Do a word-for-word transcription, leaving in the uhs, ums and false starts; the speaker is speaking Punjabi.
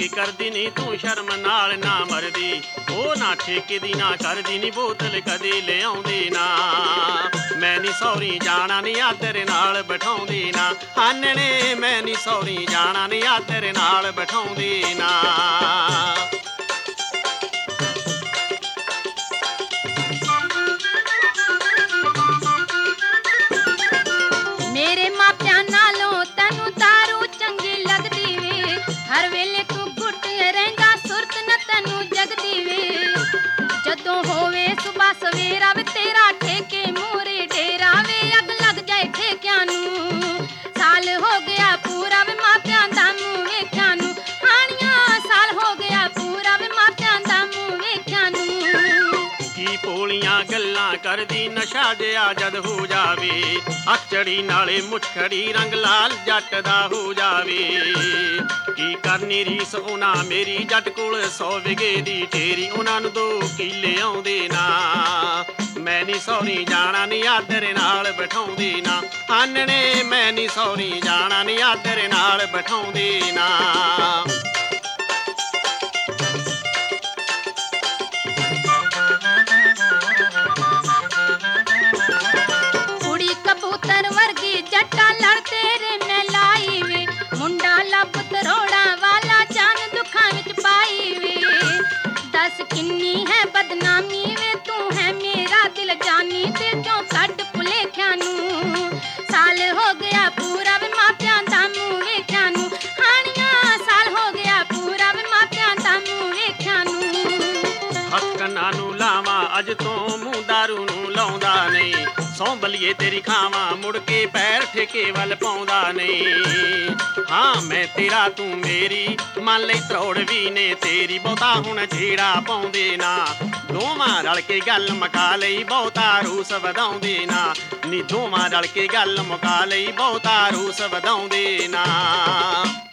ਠੇਕੇ ਕਰਦੀ ਨੀ ਤੂੰ ਸ਼ਰਮ ਨਾਲ ਨਾ ਮਰਦੀ। ਉਹ ਨਾ ਠੇਕੇ ਦੀ ਨਾ ਕਰਦੀ ਨੀ ਬੋਤਲ ਕਦੇ ਲਿਆਉਂਦੀ ਨਾ। ਮੈਂ ਨੀ ਸੌਰੀ ਜਾਣਾ ਨੀ ਆ ਤੇਰੇ ਨਾਲ ਬਿਠਾਉਂਦੀ ਨਾ। ਹਾਨਣੇ ਮੈਂ ਨੀ ਸੌਰੀ ਜਾਣਾ ਨੀ ਆ ਤੇਰੇ ਨਾਲ ਬਿਠਾਉਂਦੀ ਨਾ। ਮੇਰੇ ਮਾਪਿਆਂ ਨਾਲੋਂ ਤੈਨੂੰ ਦਾਰੂ ਚੰਗੀ ਲੱਗਦੀ ਵੇ। ਹਰ ਵੇਲੇ ਤੂੰ ਘੁੱਟ ਰਹਿੰਦਾ ਸੁਰਤ ਨਾ ਤੈਨੂੰ ਜਗਦੀ ਵੇ। ਜਦੋਂ ਹੋਵੇ ਸੁਬਾ ਸਵੇਰਾ ਵੇ ਤੇਰਾ ਠੇਕੇ ਮੂਹਰੇ ਡੇਰਾ ਵੇ। ਅੱਗ ਲੱਗ ਜਾਏ ਠੇਕਿਆਂ ਨੂੰ ਸਾਲ ਹੋ ਗਿਆ ਪੂਰਾ ਵੇ ਮਾਪਿਆਂ ਦਾ ਮੂੰਹ ਵੇਖਿਆ ਨੂੰ। ਹਾਣੀਆਂ ਸਾਲ ਹੋ ਗਿਆ ਪੂਰਾ ਵੇ ਮਾਪਿਆਂ ਦਾ ਮੂੰਹ ਵੇਖਿਆ ਨੂੰ। ਕੀ ਭੋਲੀਆਂ ਗੱਲਾਂ ਕਰਦੀ ਨਸ਼ਾ ਜਿਹਾ ਜਦ ਹੋ ਜਾਵੇ। ਅੱਖ ਚੜੀ ਨਾਲੇ ਮੁੱਛੜੀ ਰੰਗ ਲਾਲ ਜੱਟ ਦਾ ਹੋ ਜਾਵੇ। ਕੀ ਕਰਨੀ ਰੀਸ ਉਹਨਾਂ ਮੇਰੀ ਜੱਟ ਕੋਲ ਸੌ ਵਿਗੇ ਦੀ ਢੇਰੀ। ਉਹਨਾਂ ਨੂੰ ਦੋ ਕਿੱਲੇ ਆਉਂਦੇ ਨਾ। ਮੈਂ ਨੀ ਸੌਰੀ ਜਾਣਾ ਨੀ ਆ ਤੇਰੇ ਨਾਲ ਬਿਠਾਉਂਦੀ ਨਾ। ਆਨਣੇ ਮੈਂ ਨੀ ਸੌਰੀ ਜਾਣਾ ਨੀ ਆ ਤੇਰੇ ਨਾਲ ਬਿਠਾਉਂਦੀ ਨਾ। ਕੁੜੀ ਕਬੂਤਰ ਵਰਗੀ ਜੱਟਾ ਲੜ ਤੇਰੇ ਮੈਂ ਲਾਈ ਵੇ। ਮੁੰਡਾ ਲੱਭ ਤਰੋੜਾ ਵਾਲਾ ਜਾਨ ਦੁੱਖਾਂ ਵਿੱਚ ਪਾਈ ਵੇ। ਦੱਸ ਕਿੰਨੀ ਹੈ ਬਦਨਾਮੀ ਵੇ ਤੂੰ ਹੈ ਮੇਰਾ ਦਿਲ ਜਾਨੀ। ਦਿਲ ਚੋਂ ਕੱਢ ਭੁਲੇਖਿਆਂ ਨੂੰ ਸਾਲ ਹੋ ਗਿਆ ਪੂਰਾ ਵੇ ਮਾਪਿਆਂ ਦਾ ਮੂੰਹ ਵੇਖਿਆ ਨੂੰ। ਹਾਣੀਆਂ ਸਾਲ ਹੋ ਗਿਆ ਪੂਰਾ ਵੇ ਮਾਪਿਆਂ ਦਾ ਮੂੰਹ ਵੇਖਿਆ ਨੂੰ। ਹੱਥ ਕੰਨਾਂ ਨੂੰ ਲਾਵਾਂ ਅੱਜ ਤੋਂ ਮੂੰਹ ਦਾਰੂ ਨੂੰ ਲਾਉਂਦਾ ਨਹੀਂ। ਸੌਂ ਬਲੀਏ ਤੇਰੀ ਖਾਵਾਂ ਮੁੜ ਕੇ ਪੈਰ ਠੇਕੇ ਵੱਲ ਪਾਉਂਦਾ ਨਹੀਂ। ਹਾਂ ਮੈਂ ਤੇਰਾ ਤੂੰ ਮੇਰੀ ਮੰਨ ਲਈ ਤਰੋੜ ਵੀ ਨੇ ਤੇਰੀ। ਬਹੁਤਾ ਹੁਣ ਛੇੜਾ ਪਾਉਂਦੇ ਨਾ ਦੋਵਾਂ ਰਲ ਕੇ ਗੱਲ ਮੁਕਾ ਲਈ। ਬਹੁਤਾ ਰੂਸ ਵਧਾਉਂਦੇ ਨਾ ਨੀ ਦੋਵਾਂ ਰਲ ਕੇ ਗੱਲ ਮੁਕਾ ਲਈ। ਬਹੁਤਾ ਰੂਸ ਵਧਾਉਂਦੇ ਨਾ।